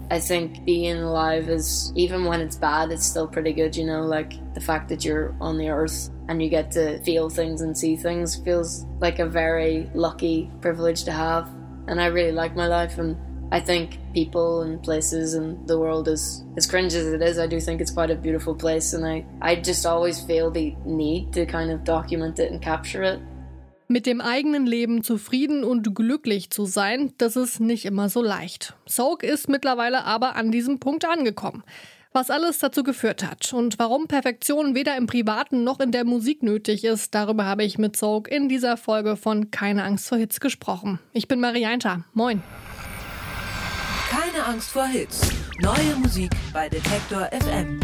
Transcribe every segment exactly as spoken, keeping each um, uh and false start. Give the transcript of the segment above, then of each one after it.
I think being alive is, even when it's bad, it's still pretty good, you know, like the fact that you're on the earth and you get to feel things and see things feels like a very lucky privilege to have. And I really like my life, and I think people and places and the world is, as cringe as it is, I do think it's quite a beautiful place, and I, I just always feel the need to kind of document it and capture it. Mit dem eigenen Leben zufrieden und glücklich zu sein, das ist nicht immer so leicht. Soak ist mittlerweile aber an diesem Punkt angekommen. Was alles dazu geführt hat und warum Perfektion weder im Privaten noch in der Musik nötig ist, darüber habe ich mit Soak in dieser Folge von Keine Angst vor Hits gesprochen. Ich bin Marianta. Moin. Keine Angst vor Hits. Neue Musik bei Detektor F M.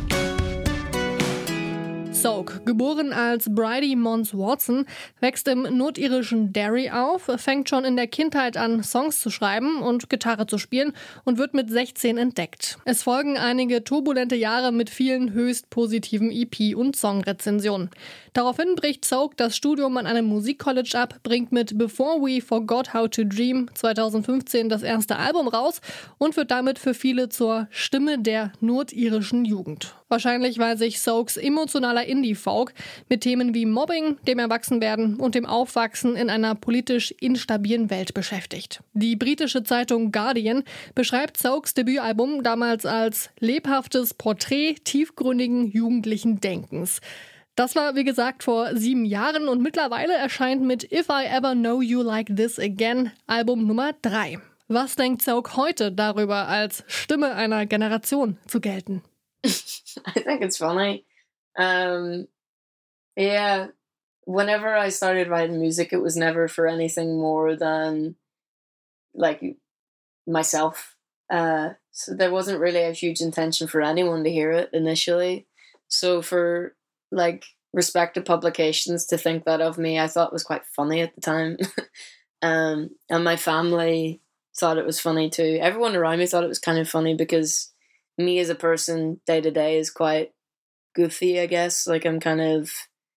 Soak, geboren als Bridie Mons Watson, wächst im nordirischen Derry auf, fängt schon in der Kindheit an, Songs zu schreiben und Gitarre zu spielen und wird mit sechzehn entdeckt. Es folgen einige turbulente Jahre mit vielen höchst positiven E P- und Songrezensionen. Daraufhin bricht Soak das Studium an einem Musikcollege ab, bringt mit Before We Forgot How to Dream zweitausendfünfzehn das erste Album raus und wird damit für viele zur Stimme der nordirischen Jugend. Wahrscheinlich, weil sich Soaks emotionaler Indie-Folk mit Themen wie Mobbing, dem Erwachsenwerden und dem Aufwachsen in einer politisch instabilen Welt beschäftigt. Die britische Zeitung Guardian beschreibt Soaks Debütalbum damals als lebhaftes Porträt tiefgründigen jugendlichen Denkens. Das war, wie gesagt, vor sieben Jahren und mittlerweile erscheint mit If I Ever Know You Like This Again Album Nummer drei. Was denkt Soak heute darüber, als Stimme einer Generation zu gelten? I think it's funny. Um, yeah, whenever I started writing music, it was never for anything more than like myself. Uh, so there wasn't really a huge intention for anyone to hear it initially. So for like respected publications to think that of me, I thought was quite funny at the time. um, and my family thought it was funny too. Everyone around me thought it was kind of funny because me as a person day to day is quite goofy, I guess. Like I'm kind of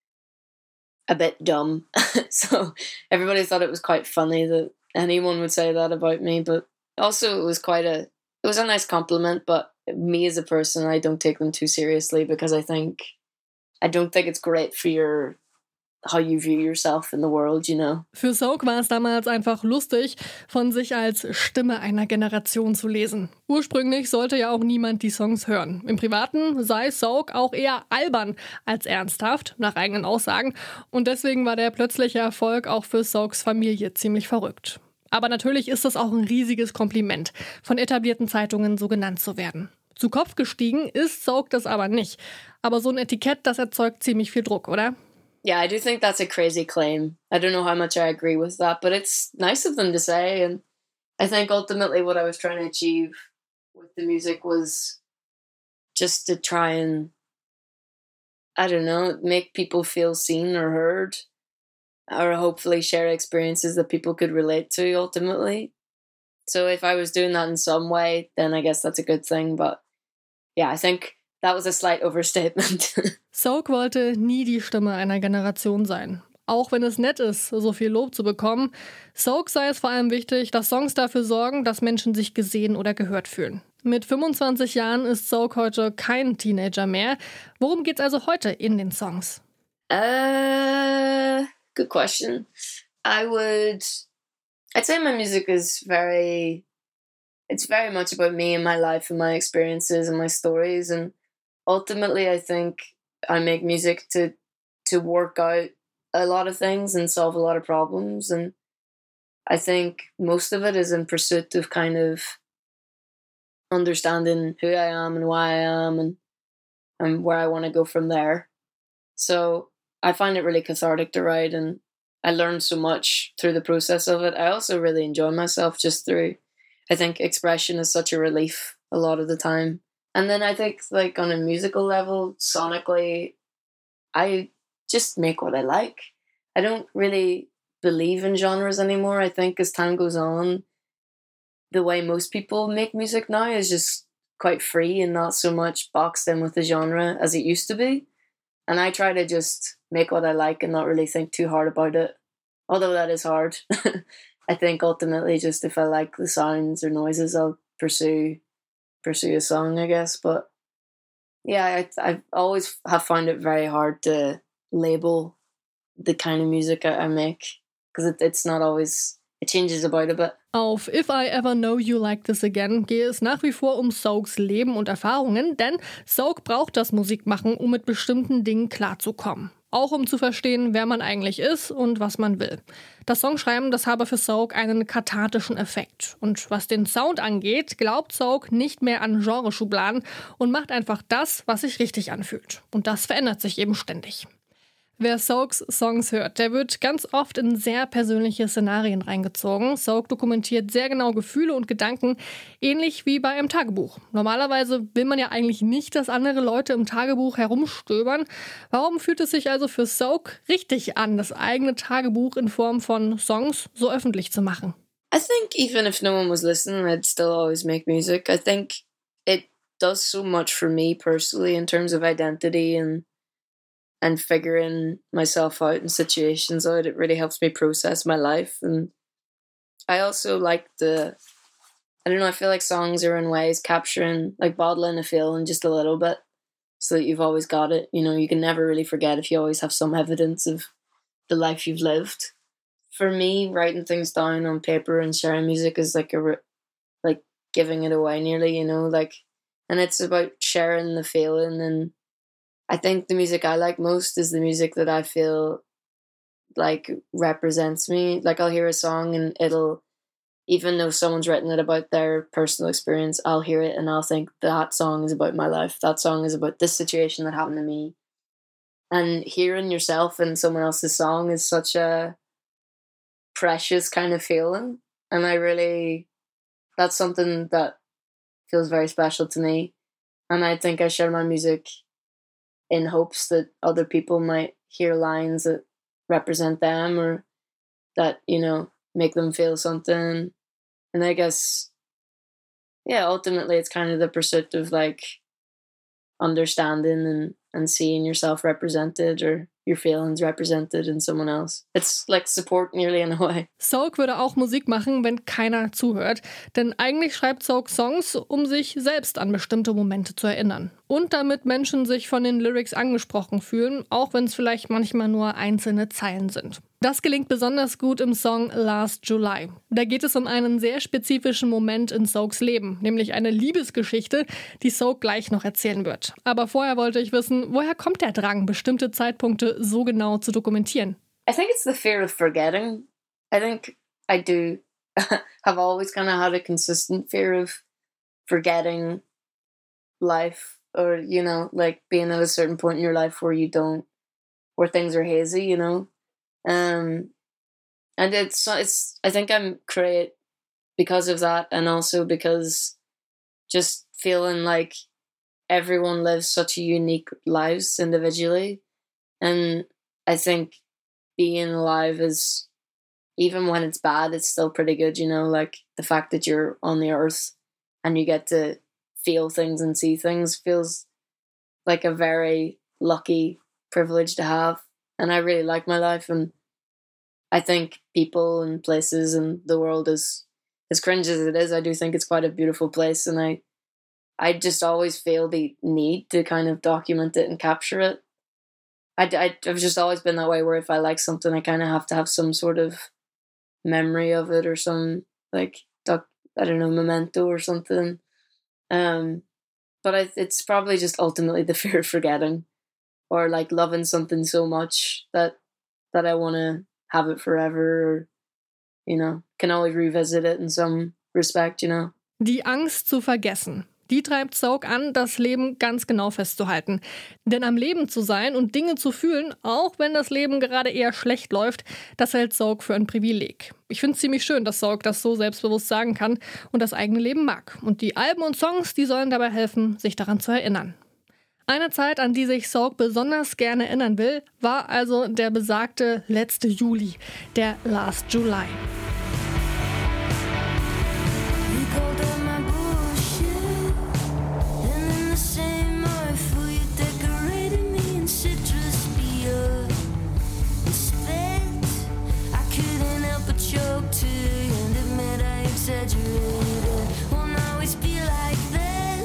a bit dumb. So everybody thought it was quite funny that anyone would say that about me. But also it was quite a, it was a nice compliment. But me as a person, I don't take them too seriously because I think, I don't think it's great for your, how you view yourself in the world, you know. Für Soak war es damals einfach lustig, von sich als Stimme einer Generation zu lesen. Ursprünglich sollte ja auch niemand die Songs hören. Im Privaten sei Soak auch eher albern als ernsthaft, nach eigenen Aussagen. Und deswegen war der plötzliche Erfolg auch für Soaks Familie ziemlich verrückt. Aber natürlich ist es auch ein riesiges Kompliment, von etablierten Zeitungen so genannt zu werden. Zu Kopf gestiegen ist Soak das aber nicht. Aber so ein Etikett, das erzeugt ziemlich viel Druck, oder? Yeah, I do think that's a crazy claim. I don't know how much I agree with that, but it's nice of them to say. And I think ultimately what I was trying to achieve with the music was just to try and, I don't know, make people feel seen or heard, or hopefully share experiences that people could relate to ultimately. So if I was doing that in some way, then I guess that's a good thing. But yeah, I think that was a slight overstatement. Soak wollte nie die Stimme einer Generation sein. Auch wenn es nett ist, so viel Lob zu bekommen, Soak sei es vor allem wichtig, dass Songs dafür sorgen, dass Menschen sich gesehen oder gehört fühlen. Mit fünfundzwanzig Jahren ist Soak heute kein Teenager mehr. Worum geht's also heute in den Songs? Uh, good question. I would, I'd say my music is very, it's very much about me and my life and my experiences and my stories. And ultimately, I think I make music to to work out a lot of things and solve a lot of problems. And I think most of it is in pursuit of kind of understanding who I am and why I am and, and where I want to go from there. So I find it really cathartic to write, and I learned so much through the process of it. I also really enjoy myself just through, I think expression is such a relief a lot of the time. And then I think, like, on a musical level, sonically, I just make what I like. I don't really believe in genres anymore. I think as time goes on, the way most people make music now is just quite free and not so much boxed in with the genre as it used to be. And I try to just make what I like and not really think too hard about it. Although that is hard. I think ultimately just if I like the sounds or noises, I'll pursue pursue a song, I guess. But yeah, I I always have found it very hard to label the kind of music I, I make because it, it's not always, it changes about a bit. Auf If I Ever Know You Like This Again gehe es nach wie vor um Soaks Leben und Erfahrungen, denn Soak braucht das Musikmachen, um mit bestimmten Dingen klarzukommen. Auch um zu verstehen, wer man eigentlich ist und was man will. Das Songschreiben, das habe für Soak einen kathartischen Effekt. Und was den Sound angeht, glaubt Soak nicht mehr an Genreschubladen und macht einfach das, was sich richtig anfühlt. Und das verändert sich eben ständig. Wer Soaks Songs hört, der wird ganz oft in sehr persönliche Szenarien reingezogen. Soak dokumentiert sehr genau Gefühle und Gedanken, ähnlich wie bei einem Tagebuch. Normalerweise will man ja eigentlich nicht, dass andere Leute im Tagebuch herumstöbern. Warum fühlt es sich also für Soak richtig an, das eigene Tagebuch in Form von Songs so öffentlich zu machen? I think even if no one was listening, I'd still always make music. I think it does so much for me personally in terms of identity and and figuring myself out in situations out. It really helps me process my life. And I also like the, I don't know, I feel like songs are in ways capturing, like bottling a feeling just a little bit so that you've always got it. You know, you can never really forget if you always have some evidence of the life you've lived. For me, writing things down on paper and sharing music is like a, like giving it away nearly, you know, like, and it's about sharing the feeling. And I think the music I like most is the music that I feel like represents me. Like I'll hear a song and it'll, even though someone's written it about their personal experience, I'll hear it and I'll think that song is about my life. That song is about this situation that happened to me. And hearing yourself in someone else's song is such a precious kind of feeling. And I really, that's something that feels very special to me. And I think I share my music in hopes that other people might hear lines that represent them or that, you know, make them feel something. And I guess, yeah, ultimately it's kind of the pursuit of like understanding and, and seeing yourself represented or your feelings represented in someone else. It's like support nearly in a way. Soak würde auch Musik machen, wenn keiner zuhört. Denn eigentlich schreibt Soak Songs, um sich selbst an bestimmte Momente zu erinnern. Und damit Menschen sich von den Lyrics angesprochen fühlen, auch wenn es vielleicht manchmal nur einzelne Zeilen sind. Das gelingt besonders gut im Song Last July. Da geht es um einen sehr spezifischen Moment in Soaks Leben, nämlich eine Liebesgeschichte, die Soak gleich noch erzählen wird. Aber vorher wollte ich wissen, woher kommt der Drang, bestimmte Zeitpunkte so genau zu dokumentieren? I think it's the fear of forgetting. I think I do have always kind of had a consistent fear of forgetting life. Or, you know, like being at a certain point in your life where you don't, where things are hazy, you know. Um, and it's, it's, I think I'm create because of that, and also because just feeling like everyone lives such a unique lives individually. And I think being alive is, even when it's bad, it's still pretty good, you know, like the fact that you're on the earth and you get to feel things and see things feels like a very lucky privilege to have. And I really like my life, and I think people and places and the world is, as cringe as it is, I do think it's quite a beautiful place, and I I just always feel the need to kind of document it and capture it. I, I, I've just always been that way, where if I like something, I kind of have to have some sort of memory of it or some, like, doc, I don't know, memento or something. Um, but I, it's probably just ultimately the fear of forgetting, or like loving something so much that that I want to have it forever, or, you know, can always revisit it in some respect, you know. Die Angst zu vergessen. Die treibt Soak an, das Leben ganz genau festzuhalten. Denn am Leben zu sein und Dinge zu fühlen, auch wenn das Leben gerade eher schlecht läuft, das hält Soak für ein Privileg. Ich finde es ziemlich schön, dass Soak das so selbstbewusst sagen kann und das eigene Leben mag. Und die Alben und Songs, die sollen dabei helfen, sich daran zu erinnern. Eine Zeit, an die sich Soak besonders gerne erinnern will, war also der besagte letzte Juli, der Last July. Won't always be like this.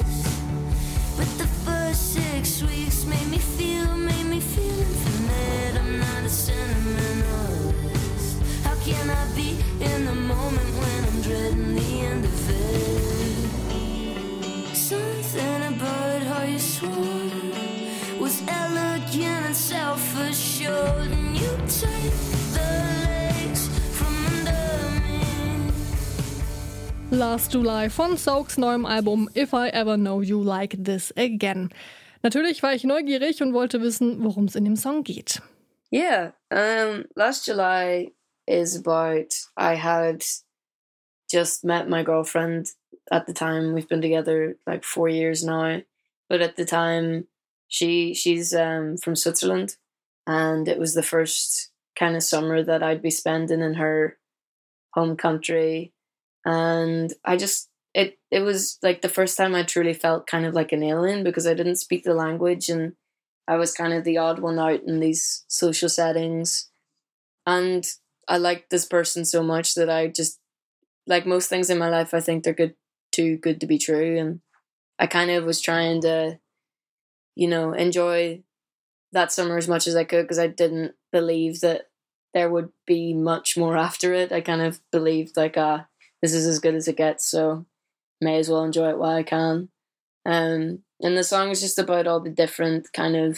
Last July von Soaks neuem Album If I Ever Know You Like This Again. Natürlich war ich neugierig und wollte wissen, worum es in dem Song geht. Yeah, um, Last July is about, I had just met my girlfriend at the time. We've been together like four years now. But at the time, she she's um, from Switzerland. And it was the first kind of summer that I'd be spending in her home country. And I just, it, it was like the first time I truly felt kind of like an alien because I didn't speak the language and I was kind of the odd one out in these social settings. And I liked this person so much that I just, like most things in my life, I think they're good, too good to be true. And I kind of was trying to, you know, enjoy that summer as much as I could because I didn't believe that there would be much more after it. I kind of believed like, ah, uh, this is as good as it gets, so may as well enjoy it while I can. Um, and the song is just about all the different kind of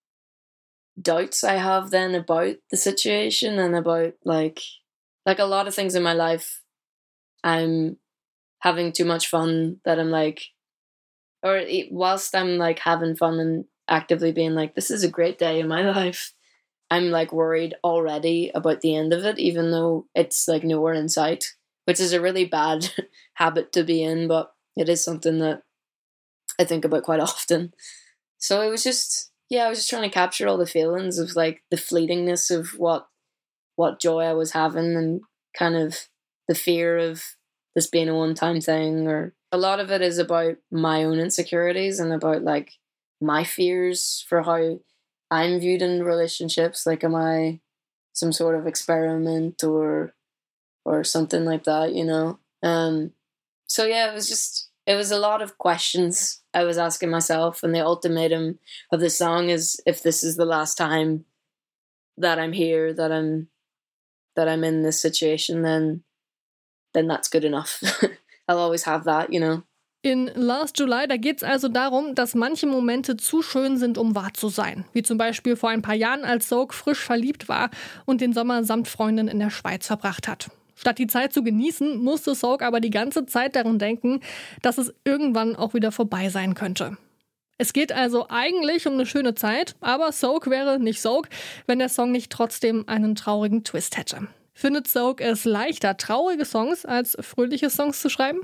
doubts I have then about the situation and about like like a lot of things in my life. I'm having too much fun that I'm like, or whilst I'm like having fun and actively being like, this is a great day in my life, I'm like worried already about the end of it, even though it's like nowhere in sight, which is a really bad habit to be in, but it is something that I think about quite often. So it was just, yeah, I was just trying to capture all the feelings of like the fleetingness of what what joy I was having and kind of the fear of this being a one-time thing. Or a lot of it is about my own insecurities and about like my fears for how I'm viewed in relationships. Like, am I some sort of experiment or or something like that, you know? Um, so yeah, it was just, it was a lot of questions I was asking myself, and the ultimatum of the song is, if this is the last time that I'm here, that I'm that I'm in this situation, then then that's good enough. I'll always have that, you know. In Last July, da geht es also darum, dass manche Momente zu schön sind, um wahr zu sein. Wie zum Beispiel vor ein paar Jahren, als Soak frisch verliebt war und den Sommer samt Freundin in der Schweiz verbracht hat. Statt die Zeit zu genießen, musste Soak aber die ganze Zeit daran denken, dass es irgendwann auch wieder vorbei sein könnte. Es geht also eigentlich um eine schöne Zeit, aber Soak wäre nicht Soak, wenn der Song nicht trotzdem einen traurigen Twist hätte. Findet Soak es leichter, traurige Songs als fröhliche Songs zu schreiben?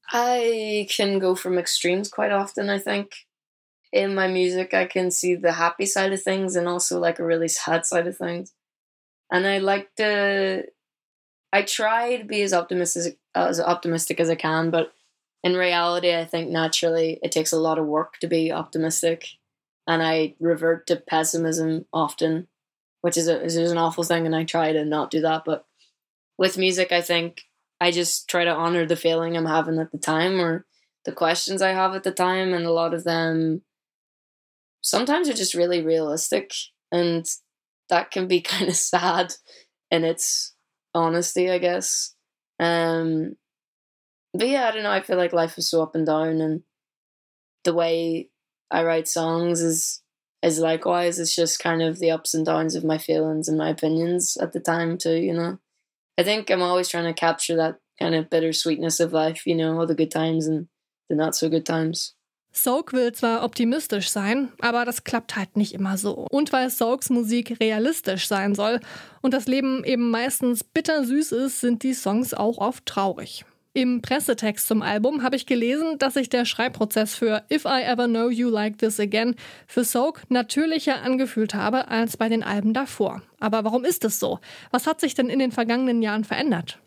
I can go from extremes quite often, I think. In my music, I can see the happy side of things and also like a really sad side of things. And I like to... I try to be as optimistic as optimistic as I can, but in reality, I think naturally it takes a lot of work to be optimistic, and I revert to pessimism often, which is a is an awful thing, and I try to not do that. But with music, I think I just try to honor the feeling I'm having at the time or the questions I have at the time, and a lot of them sometimes are just really realistic, and that can be kind of sad in its honesty, I guess. Um, but yeah, I don't know, I feel like life is so up and down, and the way I write songs is is likewise. It's just kind of the ups and downs of my feelings and my opinions at the time too, you know. I think I'm always trying to capture that kind of bittersweetness of life, you know, all the good times and the not so good times. Soak will zwar optimistisch sein, aber das klappt halt nicht immer so. Und weil Soaks Musik realistisch sein soll und das Leben eben meistens bittersüß ist, sind die Songs auch oft traurig. Im Pressetext zum Album habe ich gelesen, dass sich der Schreibprozess für If I Ever Know You Like This Again für Soak natürlicher angefühlt habe als bei den Alben davor. Aber warum ist es so? Was hat sich denn in den vergangenen Jahren verändert?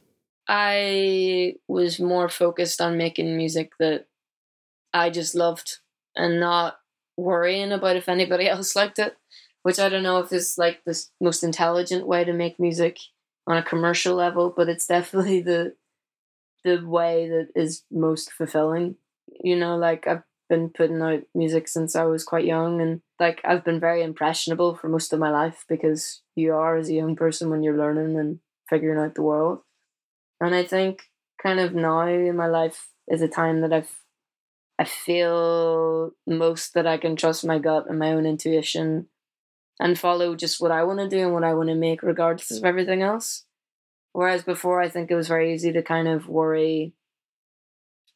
I was more focused on making music that I just loved and not worrying about if anybody else liked it, which I don't know if is like the most intelligent way to make music on a commercial level, but it's definitely the the way that is most fulfilling. You know, like I've been putting out music since I was quite young, and like I've been very impressionable for most of my life because you are as a young person when you're learning and figuring out the world. And I think kind of now in my life is a time that I've I feel most that I can trust my gut and my own intuition and follow just what I want to do and what I want to make regardless of everything else. Whereas before, I think it was very easy to kind of worry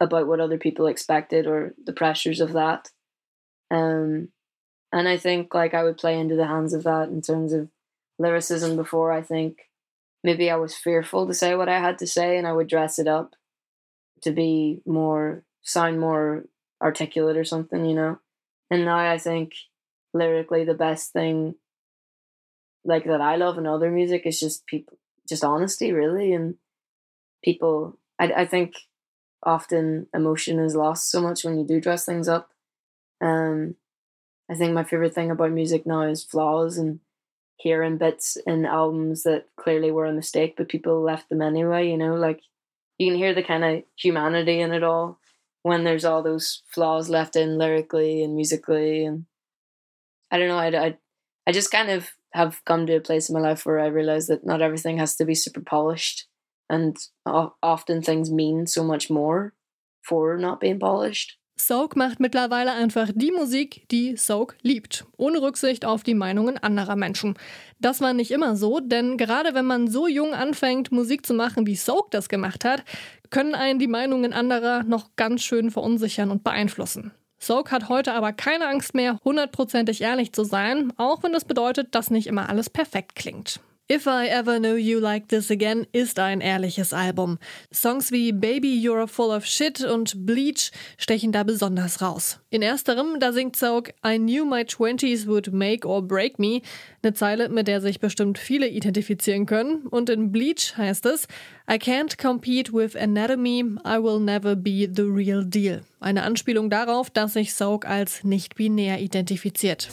about what other people expected or the pressures of that. Um, and I think like I would play into the hands of that in terms of lyricism before. I think maybe I was fearful to say what I had to say, and I would dress it up to be more, sound more articulate or something, you know. And now I think lyrically the best thing like that I love in other music is just people, just honesty really. And people, I, I think often emotion is lost so much when you do dress things up. Um, I think my favorite thing about music now is flaws and hearing bits in albums that clearly were a mistake, but people left them anyway, you know, like you can hear the kind of humanity in it all when there's all those flaws left in lyrically and musically. And I don't know, I, I, I just kind of have come to a place in my life where I realize that not everything has to be super polished, and o- often things mean so much more for not being polished. Soak macht mittlerweile einfach die Musik, die Soak liebt, ohne Rücksicht auf die Meinungen anderer Menschen. Das war nicht immer so, denn gerade wenn man so jung anfängt, Musik zu machen, wie Soak das gemacht hat, können einen die Meinungen anderer noch ganz schön verunsichern und beeinflussen. Soak hat heute aber keine Angst mehr, hundertprozentig ehrlich zu sein, auch wenn das bedeutet, dass nicht immer alles perfekt klingt. If I Ever Know You Like This Again ist ein ehrliches Album. Songs wie Baby You're Full of Shit und Bleach stechen da besonders raus. In ersterem, da singt Soak I Knew My Twenties Would Make or Break Me, eine Zeile, mit der sich bestimmt viele identifizieren können. Und in Bleach heißt es I can't compete with anatomy, I will never be the real deal. Eine Anspielung darauf, dass sich Soak als nicht-binär identifiziert.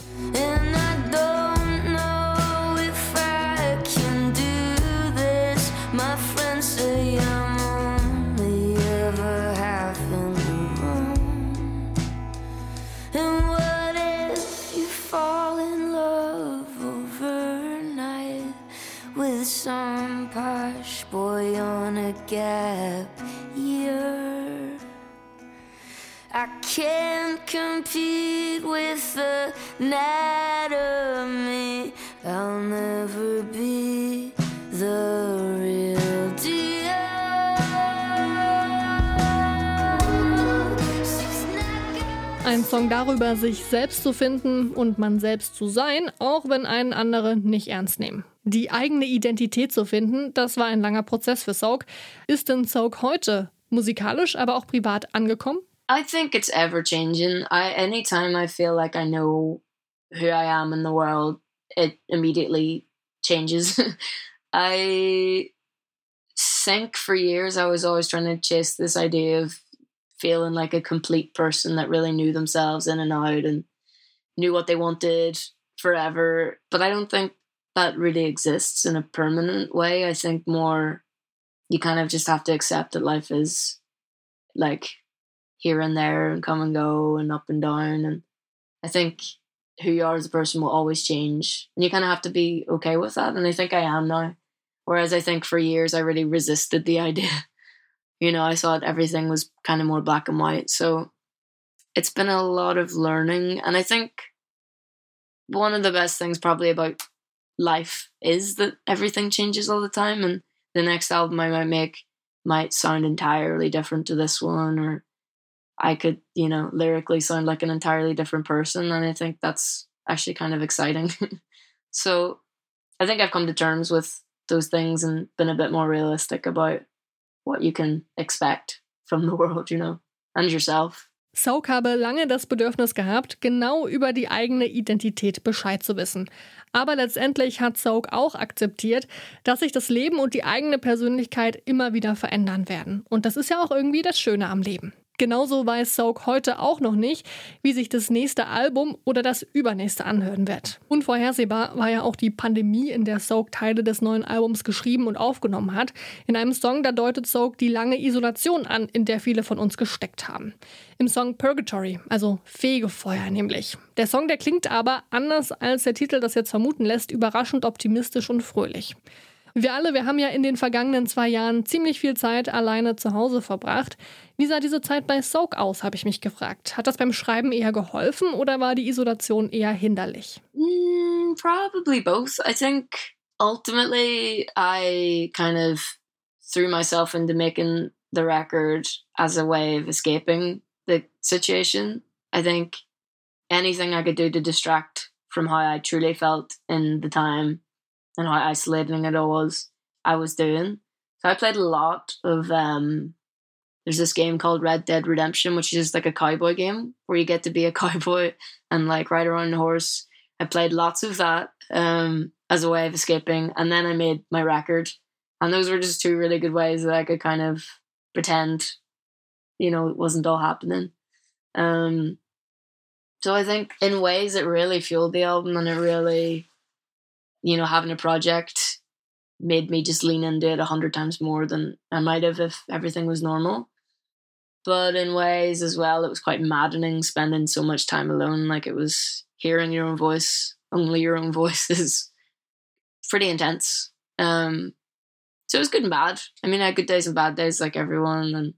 Some posh boy on a gap year. I can't compete with anatomy. I'll never be the real deal. Ein Song darüber, sich selbst zu finden und man selbst zu sein, auch wenn einen andere nicht ernst nehmen. Die eigene Identität zu finden, das war ein langer Prozess für Soak. Ist denn Soak heute musikalisch, aber auch privat angekommen? I think it's ever changing. I anytime I feel like I know who I am in the world, it immediately changes. I think for years I was always trying to chase this idea of feeling like a complete person that really knew themselves in and out and knew what they wanted forever. But I don't think that really exists in a permanent way. I think more you kind of just have to accept that life is like here and there and come and go and up and down. And I think who you are as a person will always change. And you kind of have to be okay with that. And I think I am now. Whereas I think for years I really resisted the idea. You know, I thought everything was kind of more black and white. So it's been a lot of learning. And I think one of the best things probably about life is that everything changes all the time, and the next album I might make might sound entirely different to this one, or I could, you know, lyrically sound like an entirely different person, and I think that's actually kind of exciting. So I think I've come to terms with those things and been a bit more realistic about what you can expect from the world, you know, and yourself. Soak habe lange das Bedürfnis gehabt, genau über die eigene Identität Bescheid zu wissen. Aber letztendlich hat Soak auch akzeptiert, dass sich das Leben und die eigene Persönlichkeit immer wieder verändern werden. Und das ist ja auch irgendwie das Schöne am Leben. Genauso weiß Soak heute auch noch nicht, wie sich das nächste Album oder das übernächste anhören wird. Unvorhersehbar war ja auch die Pandemie, in der Soak Teile des neuen Albums geschrieben und aufgenommen hat. In einem Song, da deutet Soak die lange Isolation an, in der viele von uns gesteckt haben. Im Song Purgatory, also Fegefeuer nämlich. Der Song, der klingt aber, anders als der Titel das jetzt vermuten lässt, überraschend optimistisch und fröhlich. Wir alle, wir haben ja in den vergangenen zwei Jahren ziemlich viel Zeit alleine zu Hause verbracht. Wie sah diese Zeit bei Soak aus, habe ich mich gefragt. Hat das beim Schreiben eher geholfen oder war die Isolation eher hinderlich? Mm, probably both. I think ultimately I kind of threw myself into making the record as a way of escaping the situation. I think anything I could do to distract from how I truly felt in the time and how isolating it all was, I was doing. So I played a lot of, um, there's this game called Red Dead Redemption, which is like a cowboy game where you get to be a cowboy and like ride around on a horse. I played lots of that um, as a way of escaping. And then I made my record. And those were just two really good ways that I could kind of pretend, you know, it wasn't all happening. Um, so I think in ways it really fueled the album, and it really, you know, having a project made me just lean into it a hundred times more than I might have if everything was normal. But in ways as well, it was quite maddening spending so much time alone. Like, it was hearing your own voice, only your own voice, is pretty intense. Um, so it was good and bad. I mean, I had good days and bad days like everyone, and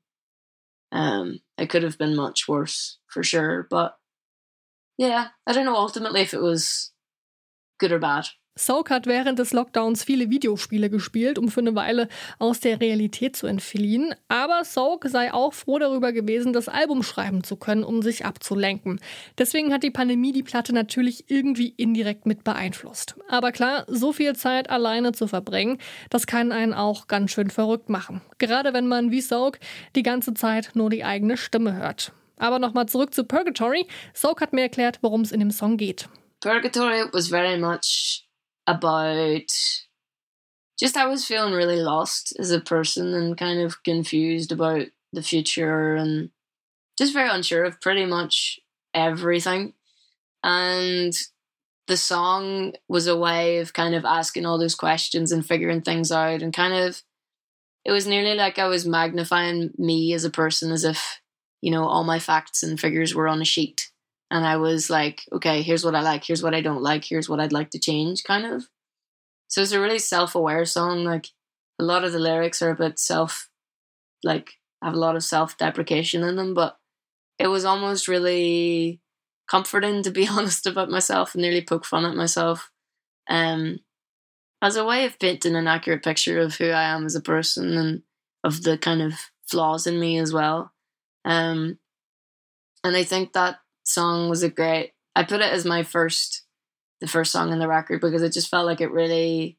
um, it could have been much worse for sure. But yeah, I don't know ultimately if it was good or bad. Soak hat während des Lockdowns viele Videospiele gespielt, um für eine Weile aus der Realität zu entfliehen. Aber Soak sei auch froh darüber gewesen, das Album schreiben zu können, um sich abzulenken. Deswegen hat die Pandemie die Platte natürlich irgendwie indirekt mit beeinflusst. Aber klar, so viel Zeit alleine zu verbringen, das kann einen auch ganz schön verrückt machen. Gerade wenn man wie Soak die ganze Zeit nur die eigene Stimme hört. Aber nochmal zurück zu Purgatory. Soak hat mir erklärt, worum es in dem Song geht. Purgatory was very much about just I was feeling really lost as a person and kind of confused about the future and just very unsure of pretty much everything. And the song was a way of kind of asking all those questions and figuring things out, and kind of, it was nearly like I was magnifying me as a person, as if, you know, all my facts and figures were on a sheet. And I was like, okay, here's what I like, here's what I don't like, here's what I'd like to change, kind of. So it's a really self-aware song. Like, a lot of the lyrics are a bit self, like, have a lot of self-deprecation in them, but it was almost really comforting, to be honest, about myself, and nearly poke fun at myself. Um, as a way of painting an accurate picture of who I am as a person and of the kind of flaws in me as well. Um, and I think that song was a great, I put it as my first the first song in the record because it just felt like it really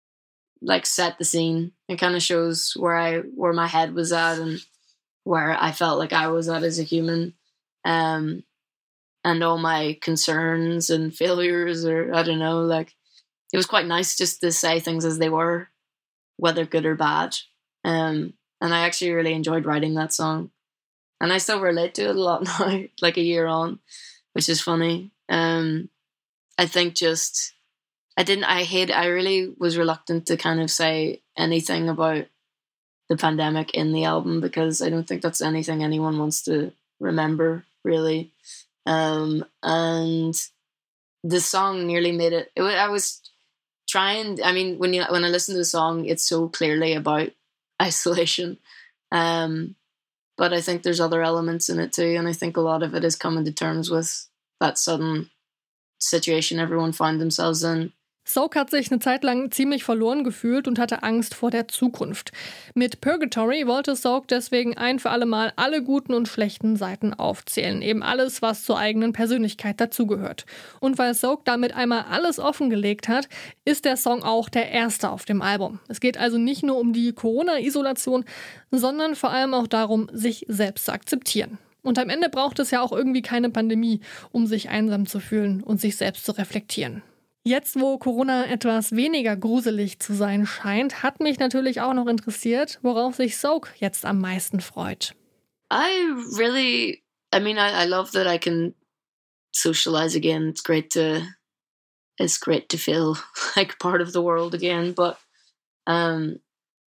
like set the scene. It kind of shows where I where my head was at and where I felt like I was at as a human, um and all my concerns and failures, or I don't know, like, it was quite nice just to say things as they were, whether good or bad. Um and I actually really enjoyed writing that song. And I still relate to it a lot now, like a year on, which is funny. Um, I think just, I didn't, I hate, I really was reluctant to kind of say anything about the pandemic in the album because I don't think that's anything anyone wants to remember, really. Um, and the song nearly made it, it I was trying, I mean, when you when I listen to the song, it's so clearly about isolation. Um, But I think there's other elements in it too, and I think a lot of it is coming to terms with that sudden situation everyone found themselves in. Soak hat sich eine Zeit lang ziemlich verloren gefühlt und hatte Angst vor der Zukunft. Mit Purgatory wollte Soak deswegen ein für alle Mal alle guten und schlechten Seiten aufzählen. Eben alles, was zur eigenen Persönlichkeit dazugehört. Und weil Soak damit einmal alles offengelegt hat, ist der Song auch der erste auf dem Album. Es geht also nicht nur um die Corona-Isolation, sondern vor allem auch darum, sich selbst zu akzeptieren. Und am Ende braucht es ja auch irgendwie keine Pandemie, um sich einsam zu fühlen und sich selbst zu reflektieren. Jetzt, wo Corona etwas weniger gruselig zu sein scheint, hat mich natürlich auch noch interessiert, worauf sich Soak jetzt am meisten freut. I really, I mean, I, I love that I can socialize again. It's great to, it's great to feel like part of the world again. But um,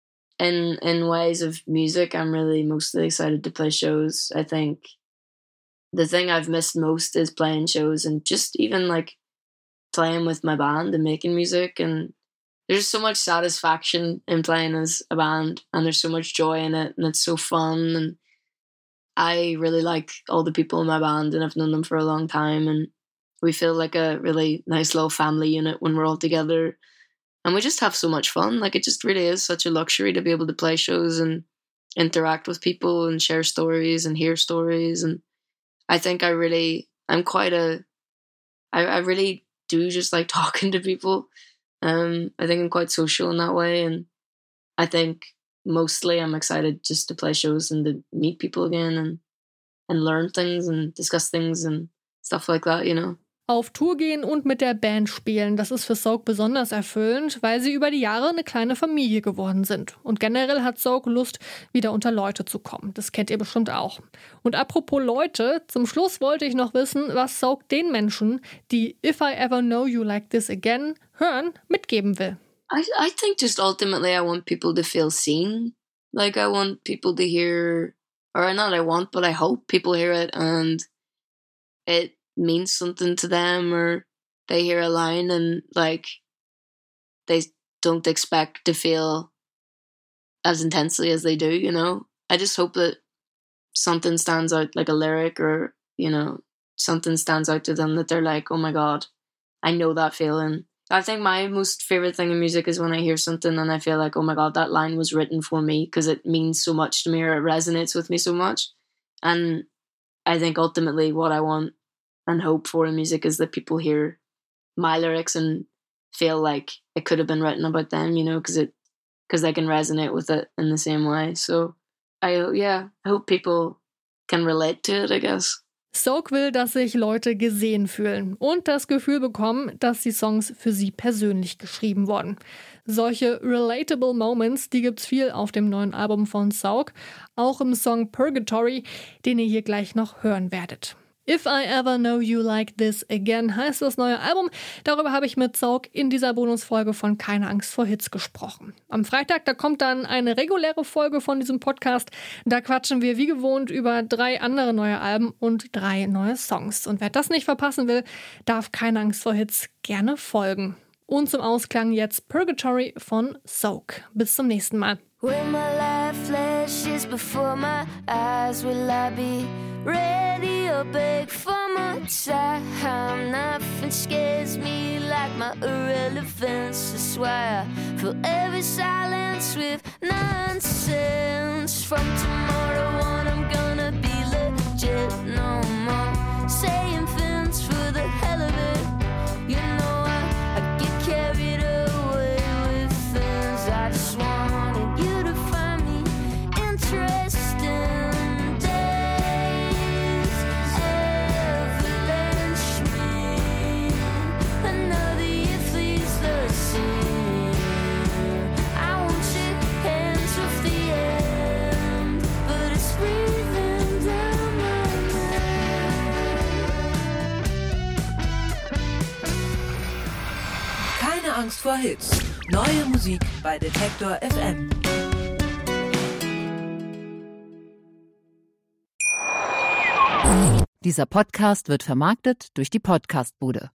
in in ways of music, I'm really mostly excited to play shows. I think the thing I've missed most is playing shows and just even like playing with my band and making music, and there's so much satisfaction in playing as a band, and there's so much joy in it, and it's so fun, and I really like all the people in my band, and I've known them for a long time, and we feel like a really nice little family unit when we're all together, and we just have so much fun. Like, it just really is such a luxury to be able to play shows and interact with people and share stories and hear stories. And I think I really, I'm quite a, I, I really do just like talking to people. Um, I think I'm quite social in that way. And I think mostly I'm excited just to play shows and to meet people again and, and learn things and discuss things and stuff like that, you know. Auf Tour gehen und mit der Band spielen, das ist für Soak besonders erfüllend, weil sie über die Jahre eine kleine Familie geworden sind. Und generell hat Soak Lust, wieder unter Leute zu kommen. Das kennt ihr bestimmt auch. Und apropos Leute, zum Schluss wollte ich noch wissen, was Soak den Menschen, die If I Ever Know You Like This Again hören, mitgeben will. I, I think just ultimately I want people to feel seen. Like I want people to hear, or not I want, but I hope people hear it and it means something to them, or they hear a line and like they don't expect to feel as intensely as they do, you know. I just hope that something stands out, like a lyric, or you know, something stands out to them that they're like, oh my god, I know that feeling. I think my most favorite thing in music is when I hear something and I feel like, oh my god, that line was written for me because it means so much to me, or it resonates with me so much. And I think ultimately what I want and hope for in music is that people hear my lyrics and feel like it could have been written about them, you know, because it because they can resonate with it in the same way. So I yeah, I hope people can relate to it, I guess. Soak will, dass sich Leute gesehen fühlen und das Gefühl bekommen, dass die Songs für sie persönlich geschrieben wurden. Solche relatable Moments, die gibt's viel auf dem neuen Album von Soak, auch im Song Purgatory, den ihr hier gleich noch hören werdet. If I Ever Know You Like This Again heißt das neue Album. Darüber habe ich mit Soak in dieser Bonusfolge von Keine Angst vor Hits gesprochen. Am Freitag, da kommt dann eine reguläre Folge von diesem Podcast. Da quatschen wir wie gewohnt über drei andere neue Alben und drei neue Songs. Und wer das nicht verpassen will, darf Keine Angst vor Hits gerne folgen. Und zum Ausklang jetzt Purgatory von Soak. Bis zum nächsten Mal. When my life flashes before my eyes, will I be ready or beg for more time? Nothing scares me like my irrelevance. That's why I fill every silence with nonsense. From tomorrow on I'm gonna be legit. No more saying things for the hell of it. You know I, I get carried away with things. I just wanted you to find me interesting. Days avalanche me. Another year flees the sea. I won't shake hands with the end, but it's breathing down my neck. Keine Angst vor Hits. Neue Musik bei Detektor F M. Dieser Podcast wird vermarktet durch die Podcastbude.